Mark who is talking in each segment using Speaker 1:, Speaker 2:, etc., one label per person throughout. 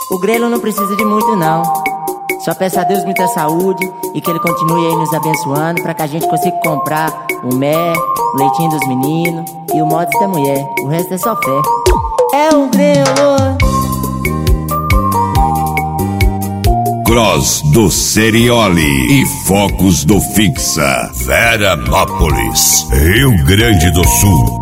Speaker 1: O grelo não precisa de muito não. Só peço a Deus muita saúde e que Ele continue aí nos abençoando pra que a gente consiga comprar o mel, o leitinho dos meninos e o mods da mulher. O resto é só fé. É o grelo.
Speaker 2: Cross do Serioli e Focos do Fixa, Veranópolis, Rio Grande do Sul.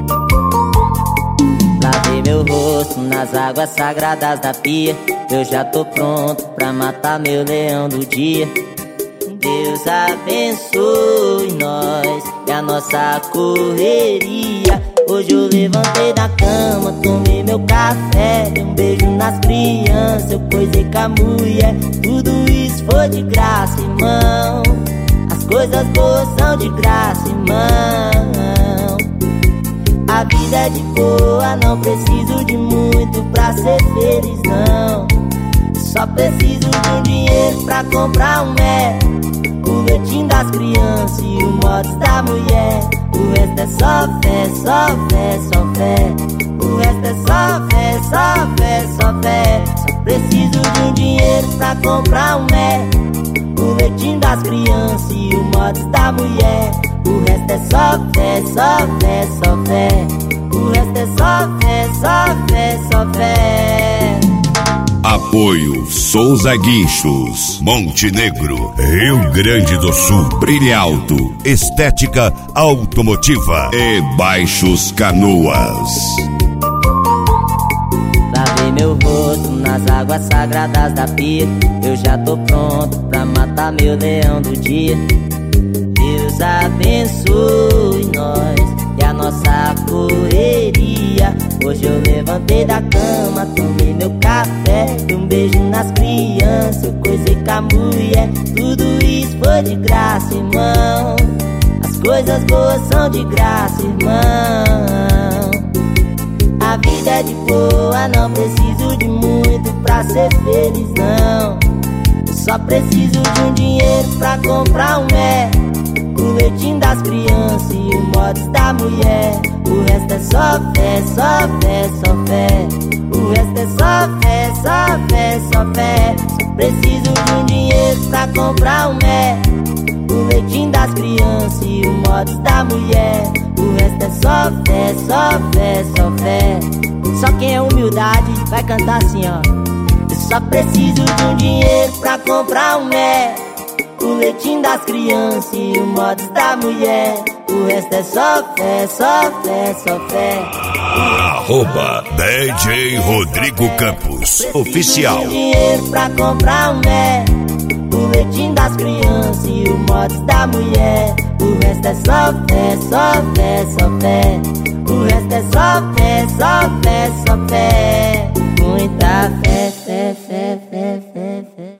Speaker 1: Lavei meu rosto nas águas sagradas da pia. Eu já tô pronto pra matar meu leão do dia. Deus abençoe nós e a nossa correria. Hoje eu levantei da cama, tomei meu café, dei um beijo nas crianças, eu coisei com a mulher. Tudo isso foi de graça, irmão. As coisas boas são de graça, irmão. A vida é de boa, não preciso de muito pra ser feliz, não. Só preciso de um dinheiro pra comprar um mel, o leitinho das crianças e o mods da mulher. O resto é só fé, só fé, só fé. O resto é só fé, só fé, só fé. Só preciso de um dinheiro pra comprar um mel, o leitinho das crianças e o mods da mulher. O resto é só fé, só fé, só fé. O resto é só fé, só fé, só fé.
Speaker 2: Apoio Souza Guinchos, Montenegro, Rio Grande do Sul, Brilha Alto, Estética Automotiva e Baixos Canoas.
Speaker 1: Lavei meu rosto nas águas sagradas da pia. Eu já tô pronto pra matar meu leão do dia. Deus abençoe nós e a nossa correria. Hoje eu levantei da cama, tomei meu café, dei um beijo nas crianças, eu coisei com a mulher. Tudo isso foi de graça, irmão. As coisas boas são de graça, irmão. A vida é de boa, não preciso de muito pra ser feliz, não. Eu só preciso de um dinheiro pra comprar um mel, o leitinho das crianças e o mods da mulher. O resto é só fé, só fé, só fé. O resto é só fé, só fé, só fé. Só preciso de um dinheiro pra comprar um mel, o leitinho das crianças e o mods da mulher. O resto é só fé, só fé, só fé. Só quem é humildade vai cantar assim, ó. Eu só preciso de um dinheiro pra comprar um mel, o leitinho das crianças e o mods da mulher. O resto é só fé, só fé, só fé.
Speaker 2: Arroba DJ Rodrigo Campos, oficial.
Speaker 1: Preciso de dinheiro pra comprar um mel, o leitinho das crianças e o mods da mulher. O resto é só fé, só fé, só fé. O resto é só fé, só fé, só fé. Muita fé, fé, fé, fé, fé, fé.